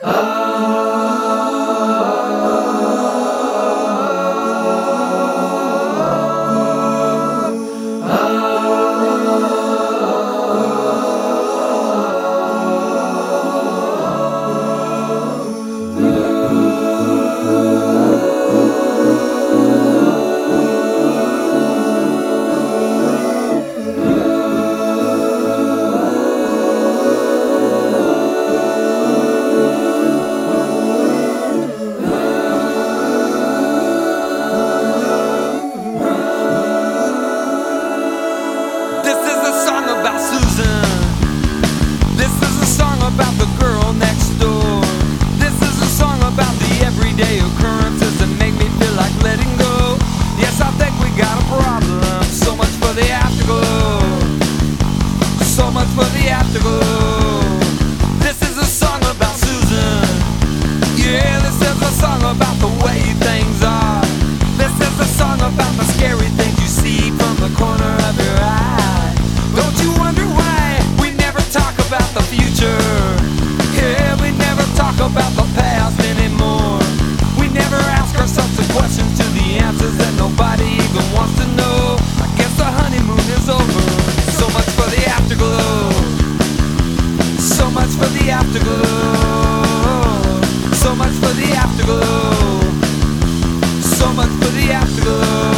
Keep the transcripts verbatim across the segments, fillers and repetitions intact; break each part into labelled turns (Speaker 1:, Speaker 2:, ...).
Speaker 1: About the girl next door. This is a song about the everyday occurrences that make me feel like letting go. Yes, I think we got a problem. So much for the afterglow. So much for the afterglow. This is a song about Susan. Yeah, this is a song about the way things are. This is a song about the scary things you see from the corner of your eye. Don't you wonder why we never talk about the future? Yeah, we never talk about the past anymore. We never ask ourselves the questions to the answers that nobody even wants to know. I guess the honeymoon is over. So much for the afterglow. So much for the afterglow. So much for the afterglow. So much for the afterglow.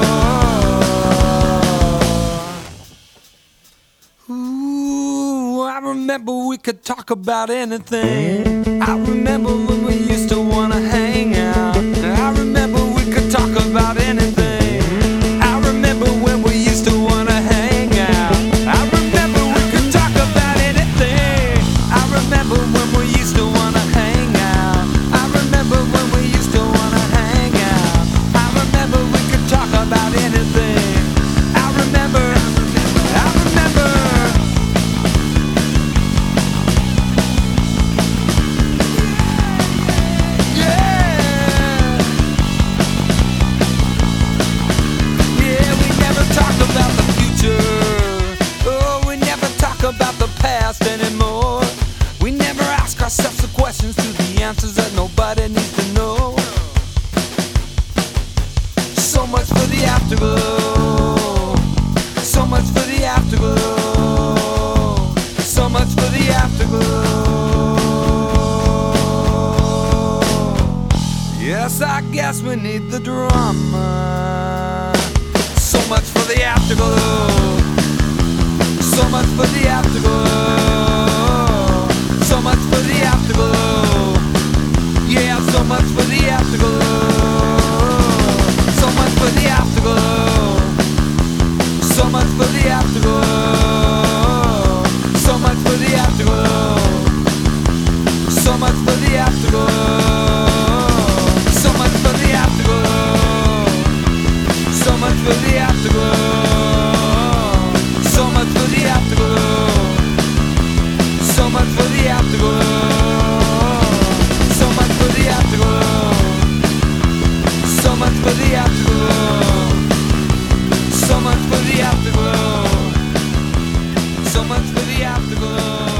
Speaker 1: I remember we could talk about anything. I remember when we used to wanna hang out. I remember we could talk about anything. I remember when we used to wanna hang out. I remember we could talk about anything. I remember when we used to wanna hang out. I remember when we used to wanna hang out. I remember we could talk about anything. I remember, I remember. About the past anymore. We never ask ourselves the questions to the answers that nobody needs to know. So much for the afterglow. So much for the afterglow. So much for the afterglow. Yes, I guess we need the drama. So much for the afterglow. So much for the afterglow. So much for the afterglow. Yeah, so much for the afterglow. So much for the afterglow. So much for the afterglow. So much for the afterglow. So much for the afterglow. So much for the afterglow. So much for the afterglow. So much for the afterglow. So much for the afterglow. So much for the afterglow. So much for the afterglow. So much for the afterglow. So much for the afterglow.